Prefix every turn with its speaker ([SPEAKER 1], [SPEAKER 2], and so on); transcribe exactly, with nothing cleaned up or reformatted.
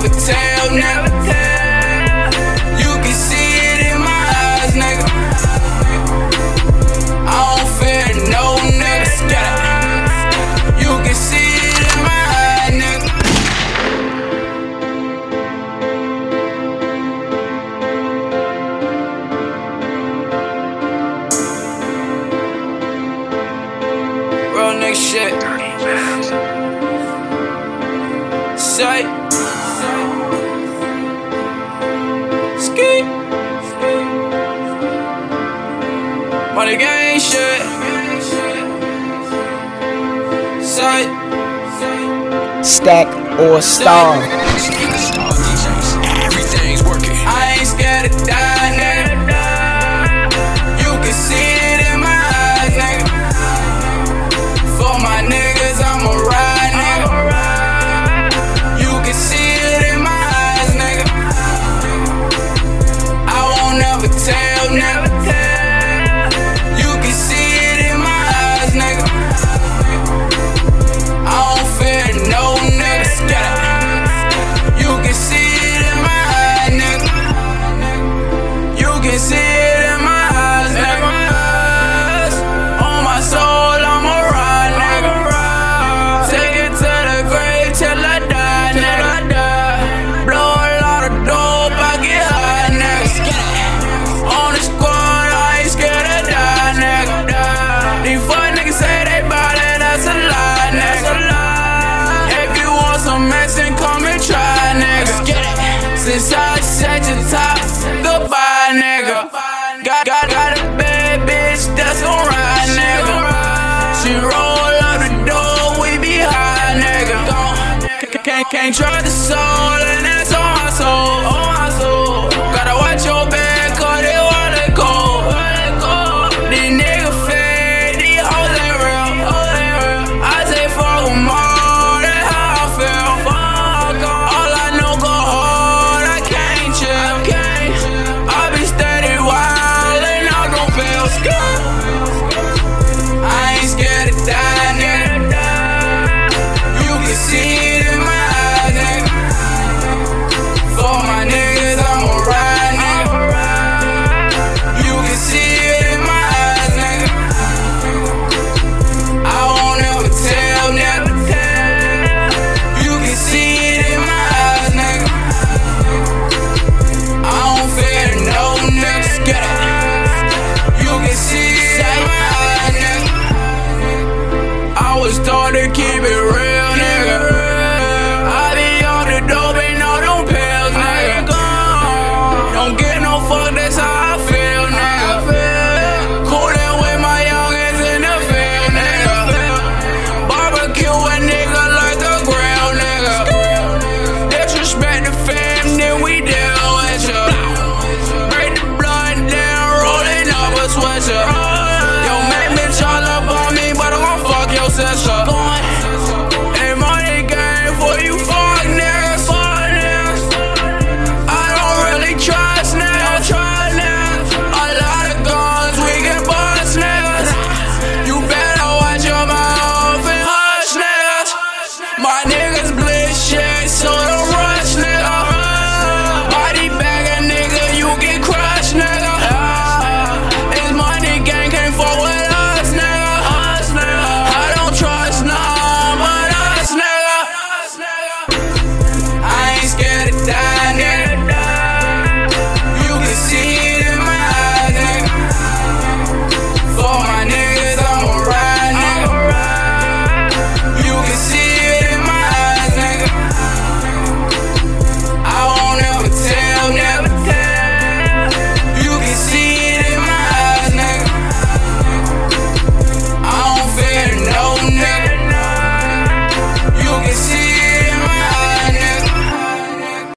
[SPEAKER 1] never tell, never tell. You can see it in my eyes, nigga. I don't fear no niggas, get it. You can see it in my eyes, nigga. Real nigga shit. Say, ski, money gang shit. Say,
[SPEAKER 2] Stack or Star.
[SPEAKER 1] Everything's working. I ain't scared to die, nigga. You can see it in my eyes, nigga. For my niggas, I'ma ride, nigga. You can see it in my eyes, nigga. I won't never tell, never tell. You can see it in my eyes, nigga. I don't fear no niggas, get it. You can see it in my eyes, nigga. You can see it in my eyes, nigga. On my soul, I'ma ride, nigga. Take it to the grave till I die, nigga. Blow a lot of dope, I get high, nigga. On the squad, I ain't scared to die, nigga. These fuck niggas say they ballin', that's a lie, nigga. If you want some action, come and try, nigga. Since I set your top, goodbye, nigga. Got, got, got a bad bitch that's gon' ride, nigga. She roll out the door, we be high, nigga. Can't, can't, can't trust the soul in that